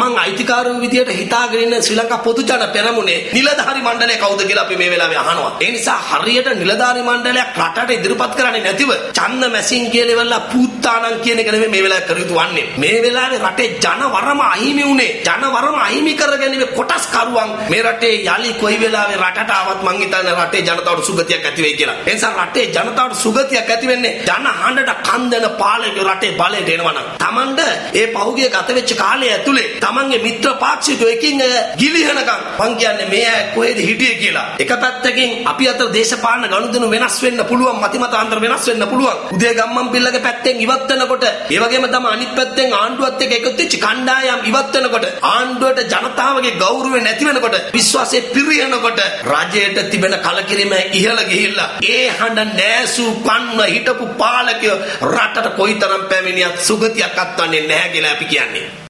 තමන් අයිතිකාරයෝ විදියට හිතාගෙන ඉන්න ශ්‍රී ලංකා පොදු ජන පෙරමුණේ නිලධාරි මණ්ඩලය කවුද කියලා අපි මේ වෙලාවේ අහනවා. ඒ නිසා හරියට නිලධාරි මණ්ඩලයක් රටට ඉදිරිපත් කරන්නේ නැතිව ඡන්ද මැසින් කියලා ඉවරලා පූත්තානම් කියන එක නෙමෙයි මේ වෙලාවේ කර යුතු වන්නේ. මේ වෙලාවේ රටේ ජනවරම අහිමි උනේ. ජනවරම අහිමි කරගැනීමේ කොටස් කරුවන් මේ රටේ යලි කොයි වෙලාවේ රටට ආවත් මං හිතන්නේ රටේ ජනතාවට සුගතියක් ඇති වෙයි කියලා. ඒ නිසා රටේ ජනතාවට සුගතියක් ඇති වෙන්නේ ජන හඬට කන් දෙන පාලකයෝ රටේ බලයට එනවනම්. Tamanda ඒ පහුගිය ගත වෙච්ච කාලය ඇතුලේ තමන්ගේ මිත්‍ර පාක්ෂිකයෝ එකින් ගිලිහනකම් මං කියන්නේ මේ අය කොහෙද හිටියේ කියලා. එක පැත්තකින් අපි අතර දේශපාලන ගනුදෙනු වෙනස් වෙන්න පුළුවන්, මතිමතාන්තර වෙනස් වෙන්න පුළුවන්. උදේ ගම්මන් පිල්ලගේ පැත්තෙන් ඉවත් වෙනකොට ඒ වගේම තමයි අනිත් පැත්තෙන් ආණ්ඩුවත් එක්ක එකතු වෙච්ච කණ්ඩායම් ඉවත් වෙනකොට ආණ්ඩුවට ජනතාවගේ ගෞරවය නැති වෙනකොට විශ්වාසය පිරිනකොට රජයට තිබෙන කලකිරීම ඉහළ ගිහිල්ලා ඒ හඬ නෑසු පන්න හිටපු පාලකයෝ රටට කොයිතරම් පැමිණියත් සුගතියක් අත්වන්නේ නැහැ කියලා අපි කියන්නේ.